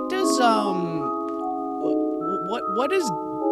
what does what does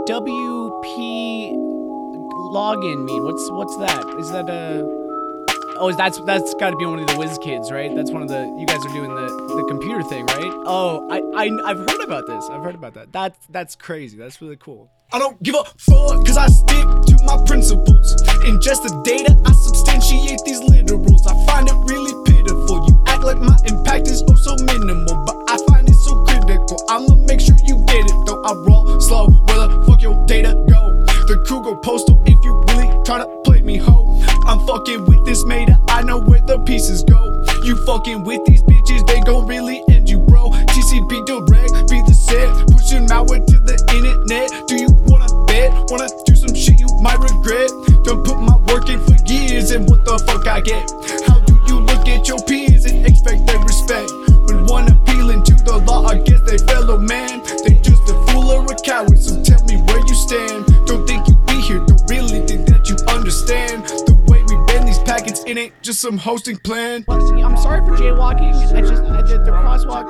WP login mean? What's that? Is that oh, that's got to be one of the whiz kids, right? That's one of the, you guys are doing the computer thing, right? Oh, I've heard about this. I've heard about that. That's crazy. That's really cool. I don't give a fuck, cause I stick to my principles. Ingest the data, I substantiate these literals. I find it really pitiful. You act like my impact is oh so minimal, but I find it so critical. I'ma make sure you get it, though I roll slow. Where the fuck your data go? The crew go postal if you really try to play me ho. I'm fucking with this meta, I know where the pieces go. You fucking with these bitches, they gon' really end you, bro. TCP direct, be the set, pushing malware to the internet. Do you wanna bet? Wanna do some shit you might regret? Don't put my work in for years, and what the fuck I get? How do you look at your peers and expect their respect? When one appealing to the law against their fellow man, they just a fool or a coward, so tell me where you stand. Don't think you be here, don't really think that you understand the way we bend these packets, it ain't just some hosting plan. Well, see, I'm sorry for jaywalking. I did the crosswalk.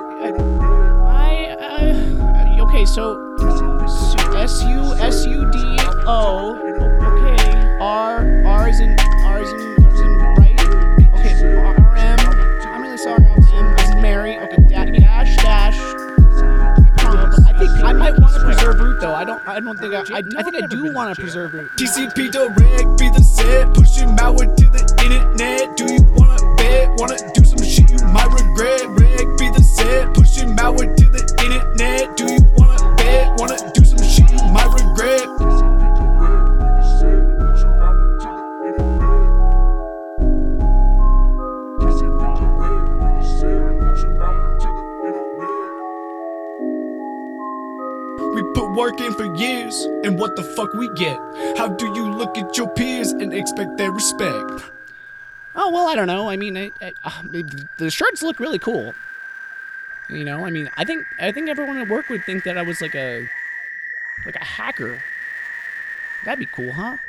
Okay, so SUDO. Okay, R is in right. Okay, RM. I'm really sorry. M is in Mary. Okay, dash. I promise. I think I might want to preserve root though. I think I do want to preserve root. TCP direct, be the set, pushing malware to the internet. Do you wanna bet? Wanna do some shit you might regret? Reg, be the set, pushing malware to the internet. Do you wanna bet? Wanna do some shit you might regret? We put work in for years, and what the fuck we get? How do you look at your peers and expect their respect? Oh well, I don't know. I mean, the shirts look really cool. You know, I mean, I think everyone at work would think that I was like a hacker. That'd be cool, huh?